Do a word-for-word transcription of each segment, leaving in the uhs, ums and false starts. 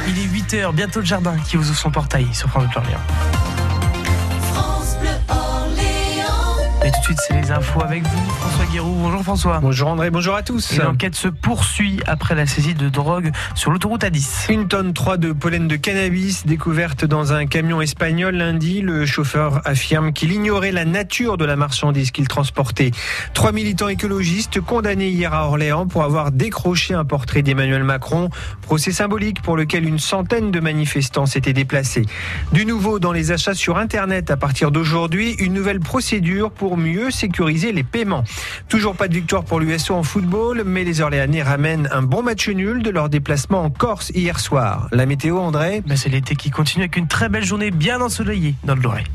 Il est huit heures, bientôt le jardin qui vous ouvre son portail sur France Bleu Orléans. Et tout de suite, c'est les infos avec vous, François Guéroux. Bonjour François. Bonjour André, bonjour à tous. Et l'enquête se poursuit après la saisie de drogue sur l'autoroute A dix. Une tonne trois de pollen de cannabis découverte dans un camion espagnol lundi. Le chauffeur affirme qu'il ignorait la nature de la marchandise qu'il transportait. Trois militants écologistes condamnés hier à Orléans pour avoir décroché un portrait d'Emmanuel Macron. Procès symbolique pour lequel une centaine de manifestants s'étaient déplacés. Du nouveau dans les achats sur Internet à partir d'aujourd'hui, une nouvelle procédure pour mieux sécuriser les paiements. Toujours pas de victoire pour l'U S O en football, mais les Orléanais ramènent un bon match nul de leur déplacement en Corse hier soir. La météo, André ? Ben c'est l'été qui continue avec une très belle journée bien ensoleillée dans le Loiret.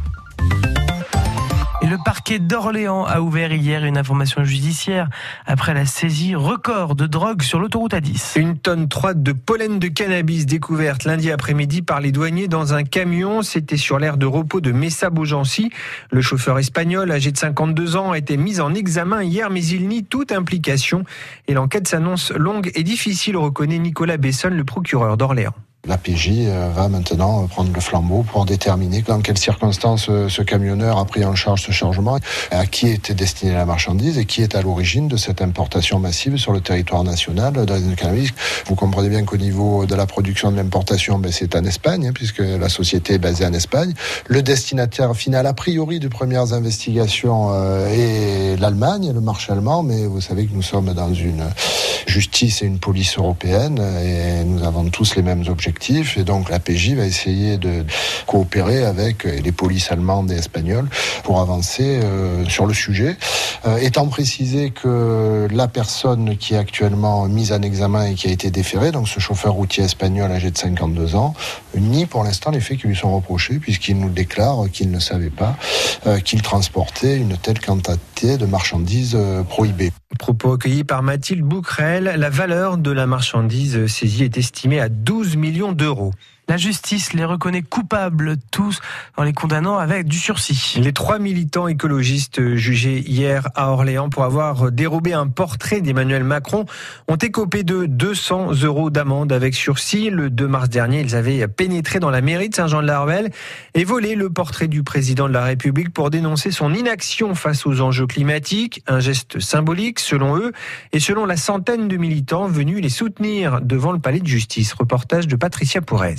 Et le parquet d'Orléans a ouvert hier une information judiciaire après la saisie record de drogue sur l'autoroute A dix. Une tonne trois de pollen de cannabis découverte lundi après-midi par les douaniers dans un camion. C'était sur l'aire de repos de Messa-Beaugency. Le chauffeur espagnol, âgé de cinquante-deux ans, a été mis en examen hier, mais il nie toute implication. Et l'enquête s'annonce longue et difficile, reconnaît Nicolas Bessonne, le procureur d'Orléans. La P J va maintenant prendre le flambeau pour déterminer dans quelles circonstances ce camionneur a pris en charge ce chargement, à qui était destinée la marchandise et qui est à l'origine de cette importation massive sur le territoire national de cannabis. Vous comprenez bien qu'au niveau de la production et de l'importation, ben c'est en Espagne, hein, puisque la société est basée en Espagne. Le destinataire final, a priori, de premières investigations euh, est l'Allemagne, le marché allemand, mais vous savez que nous sommes dans une justice et une police européenne et nous avons tous les mêmes objectifs. Et donc la P J va essayer de coopérer avec les polices allemandes et espagnoles pour avancer euh, sur le sujet. Euh, étant précisé que la personne qui est actuellement mise en examen et qui a été déférée, donc ce chauffeur routier espagnol âgé de cinquante-deux ans, nie pour l'instant les faits qui lui sont reprochés, puisqu'il nous déclare qu'il ne savait pas euh, qu'il transportait une telle quantité de marchandises euh, prohibées. Propos accueillis par Mathilde Bouquerel. La valeur de la marchandise saisie est estimée à douze millions d'euros. La justice les reconnaît coupables tous en les condamnant avec du sursis. Les trois militants écologistes jugés hier à Orléans pour avoir dérobé un portrait d'Emmanuel Macron ont écopé de deux cents euros d'amende avec sursis. Le deux mars dernier, ils avaient pénétré dans la mairie de Saint-Jean-de-la-Rouelle et volé le portrait du président de la République pour dénoncer son inaction face aux enjeux climatiques. Un geste symbolique selon eux et selon la centaine de militants venus les soutenir devant le palais de justice. Reportage de Patricia Pourez.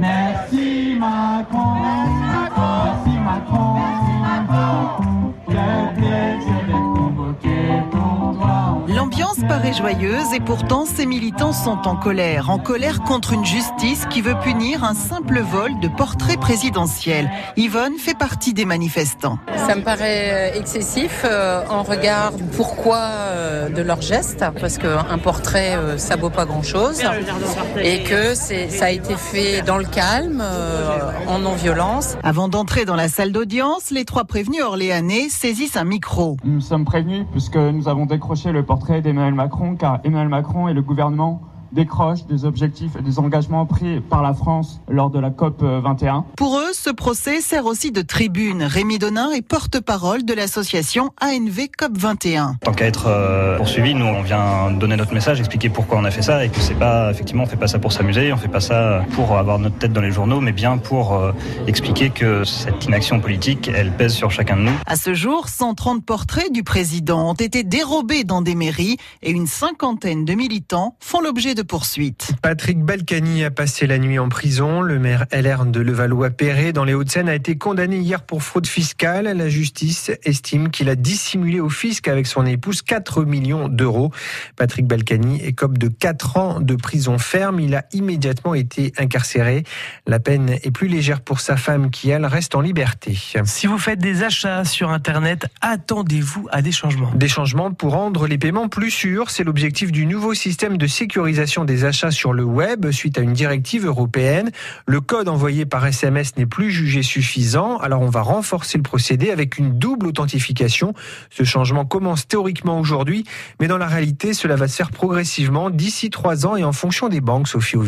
Merci Macron, merci Macron, le plaisir d'être convoqué pour toi. L'ambiance paraît joyeuse et pourtant ces militants sont en colère. En colère contre une justice qui veut punir un simple vol de portrait présidentiel. Yvonne fait partie des manifestants. Ça me paraît excessif euh, en regard du pourquoi euh, de leur geste, parce qu'un portrait euh, ça vaut pas grand-chose et que c'est, ça a été fait dans le calme, euh, en non-violence. Avant d'entrer dans la salle d'audience, les trois prévenus orléanais saisissent un micro. Nous sommes prévenus puisque nous avons décroché le portrait d'Emmanuel Macron, car Emmanuel Macron et le gouvernement décrochent des objectifs et des engagements pris par la France lors de la COP vingt et un. Pour eux, ce procès sert aussi de tribune. Rémi Donin est porte-parole de l'association A N V COP vingt et un. Tant qu'à être euh, poursuivi, nous on vient donner notre message, expliquer pourquoi on a fait ça et que c'est pas, effectivement, on fait pas ça pour s'amuser, on fait pas ça pour avoir notre tête dans les journaux, mais bien pour euh, expliquer que cette inaction politique, elle pèse sur chacun de nous. À ce jour, cent trente portraits du président ont été dérobés dans des mairies et une cinquantaine de militants font l'objet de de poursuite. Patrick Balkany a passé la nuit en prison. Le maire L R de Levallois-Perret, dans les Hauts-de-Seine, a été condamné hier pour fraude fiscale. La justice estime qu'il a dissimulé au fisc avec son épouse quatre millions d'euros. Patrick Balkany écope de quatre ans de prison ferme. Il a immédiatement été incarcéré. La peine est plus légère pour sa femme qui, elle, reste en liberté. Si vous faites des achats sur Internet, attendez-vous à des changements. Des changements pour rendre les paiements plus sûrs. C'est l'objectif du nouveau système de sécurisation des achats sur le web suite à une directive européenne. Le code envoyé par S M S n'est plus jugé suffisant. Alors on va renforcer le procédé avec une double authentification. Ce changement commence théoriquement aujourd'hui, mais dans la réalité, cela va se faire progressivement d'ici trois ans et en fonction des banques, Sophie Auvigne.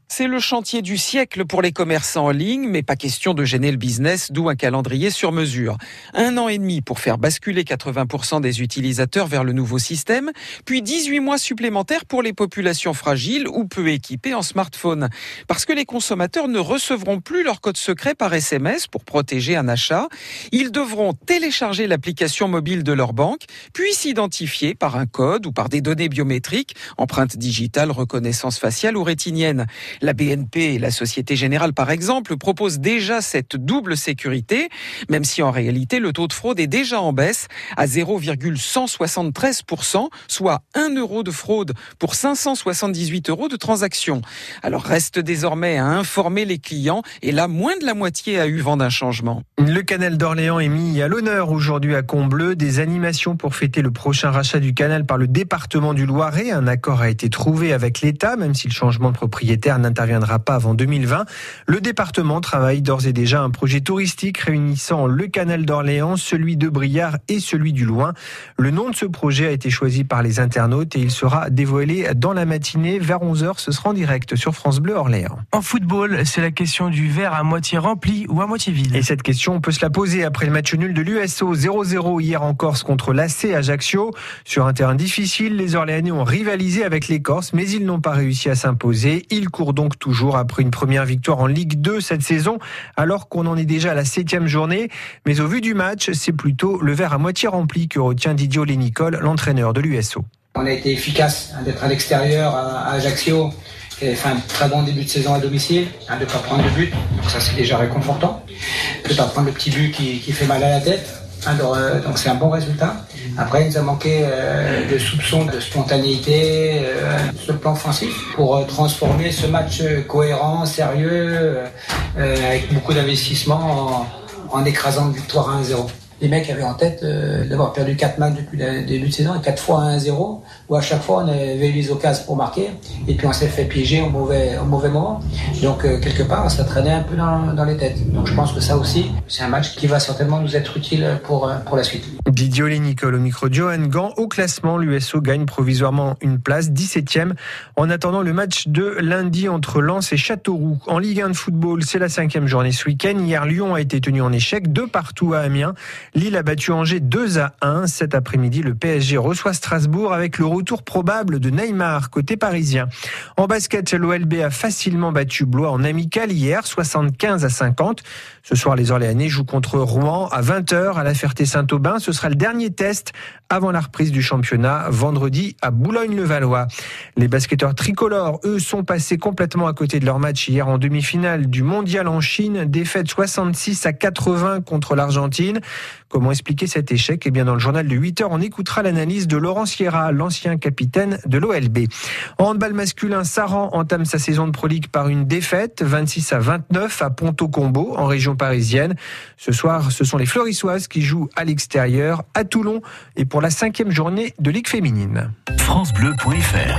C'est le chantier du siècle pour les commerçants en ligne, mais pas question de gêner le business, d'où un calendrier sur mesure. Un an et demi pour faire basculer quatre-vingts pour cent des utilisateurs vers le nouveau système, puis dix-huit mois supplémentaires pour les populations fragiles ou peu équipées en smartphone. Parce que les consommateurs ne recevront plus leur code secret par S M S pour protéger un achat. Ils devront télécharger l'application mobile de leur banque, puis s'identifier par un code ou par des données biométriques, empreintes digitales, reconnaissance faciale ou rétinienne. La B N P et la Société Générale, par exemple, proposent déjà cette double sécurité, même si en réalité le taux de fraude est déjà en baisse à zéro virgule cent soixante-treize pour cent, soit un euro de fraude pour cinq cent soixante-dix-huit euros de transaction. Alors reste désormais à informer les clients, et là, moins de la moitié a eu vent d'un changement. Le canal d'Orléans est mis à l'honneur aujourd'hui à Combloux. Des animations pour fêter le prochain rachat du canal par le département du Loiret. Un accord a été trouvé avec l'État, même si le changement de propriétaire n'interviendra pas avant deux mille vingt. Le département travaille d'ores et déjà à un projet touristique réunissant le canal d'Orléans, celui de Briare et celui du Loing. Le nom de ce projet a été choisi par les internautes et il sera dévoilé dans la matinée vers onze heures. Ce sera en direct sur France Bleu Orléans. En football, c'est la question du verre à moitié rempli ou à moitié vide. Et cette question, on peut se la poser après le match nul de l'U S O zéro zéro hier en Corse contre l'A C Ajaccio. Sur un terrain difficile, les Orléanais ont rivalisé avec les Corses, mais ils n'ont pas réussi à s'imposer. Ils courent donc toujours après une première victoire en Ligue deux cette saison, alors qu'on en est déjà à la septième journée. Mais au vu du match, c'est plutôt le verre à moitié rempli que retient Didier Lénicol, l'entraîneur de l'U S O. On a été efficace hein, d'être à l'extérieur à Ajaccio, qui avait fait un très bon début de saison à domicile, hein, de ne pas prendre de but, donc ça c'est déjà réconfortant. De ne pas prendre le petit but qui, qui fait mal à la tête, hein, donc, euh, donc c'est un bon résultat. Après il nous a manqué euh, de soupçons, de spontanéité euh, sur le plan offensif pour euh, transformer ce match cohérent, sérieux, euh, euh, avec beaucoup d'investissement en, en écrasant une victoire à un zéro. Les mecs avaient en tête euh, d'avoir perdu quatre matchs depuis le début de saison et quatre fois à un zéro, où à chaque fois on avait eu les occasions pour marquer, et puis on s'est fait piéger au mauvais, au mauvais moment. Donc euh, quelque part ça traînait un peu dans, dans les têtes. Donc je pense que ça aussi, c'est un match qui va certainement nous être utile pour, pour la suite. Didier Lénicol au micro de Johan Gant. Au classement, l'U S O gagne provisoirement une place, dix-septième, en attendant le match de lundi entre Lens et Châteauroux. En Ligue un de football, c'est la cinquième journée ce week-end. Hier, Lyon a été tenu en échec, deux partout à Amiens. Lille a battu Angers deux à un. Cet après-midi, le P S G reçoit Strasbourg avec le retour probable de Neymar côté parisien. En basket, l'O L B a facilement battu Blois en amical hier, soixante-quinze à cinquante. Ce soir, les Orléanais jouent contre Rouen à vingt heures à la Ferté-Saint-Aubin. Ce sera le dernier test avant la reprise du championnat vendredi à Boulogne-le-Valois. Les basketteurs tricolores, eux, sont passés complètement à côté de leur match hier en demi-finale du mondial en Chine. Défaite soixante-six à quatre-vingts contre l'Argentine. Comment expliquer cet échec ? Eh bien, dans le journal de huit heures, on écoutera l'analyse de Laurent Sierra, l'ancien capitaine de l'O L B. En handball masculin, Saran entame sa saison de Pro League par une défaite, vingt-six à vingt-neuf à Ponto-Combo, en région parisienne. Ce soir, ce sont les Florissoises qui jouent à l'extérieur, à Toulon, et pour la cinquième journée de Ligue féminine. francebleu point f r.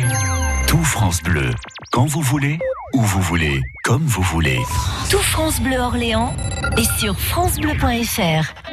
Tout France Bleu, quand vous voulez, où vous voulez, comme vous voulez. Tout France Bleu Orléans est sur francebleu point f r.